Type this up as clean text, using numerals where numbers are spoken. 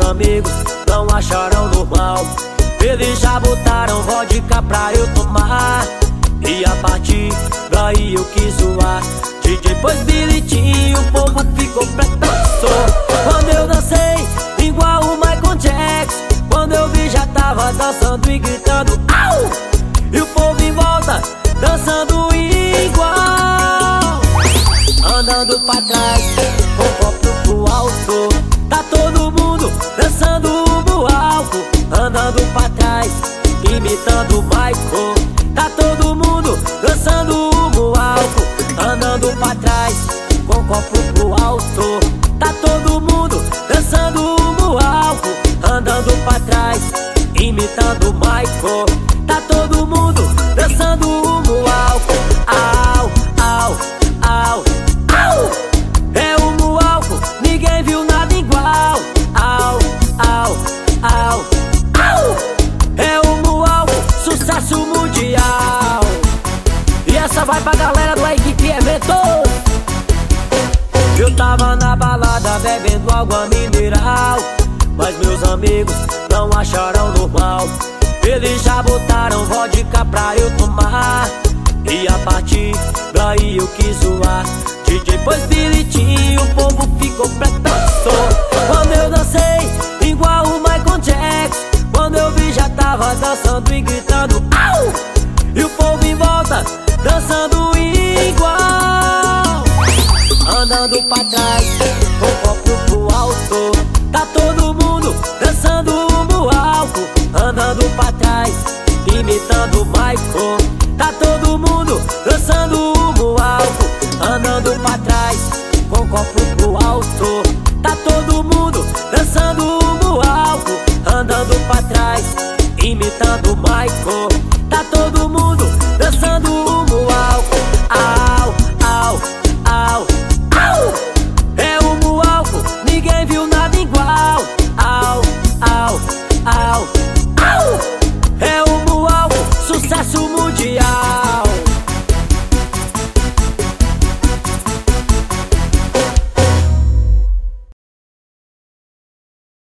amigos não acharam normal. Eles já botaram vodka pra eu tomar, e a partir daí eu quis zoar. DJ pôs bilitinho, o povo ficou pretaço. Quando eu dancei igual o Michael Jackson, quando eu vi já tava dançando e gritando au! E o povo em volta dançando igual, andando pra trás, com o copo pro alto. Tá todo mundo dançando no alto, andando pra trás, imitando o Michael. Tá todo mundo dançando no alto, andando pra trás, com o copo pro alto. Tá todo mundo dançando no alto, andando pra trás, imitando o Michael. Tá todo mundo dançando no alto. Au, au, au, au. É o mualco, ninguém viu nada igual. Au, au, au, au. É o mualco, sucesso mundial. E essa vai pra galera do Equipe Eventos. Eu tava na balada bebendo água mineral, mas meus amigos não acharam normal. Eles já botaram vodka pra eu tomar, e a partir daí eu quis zoar. DJ pôs bilitinho, o povo ficou pretaço. Quando eu dancei igual o Michael Jackson, quando eu vi já tava dançando e gritando au! E o povo em volta dançando igual, andando pra trás, com o copo pro alto. Tá todo mundo dançando no alto, andando pra trás, imitando o Michael. Tá todo mundo dançando no alto, andando pra trás, com o copo pro alto. Tá todo mundo dançando no alto,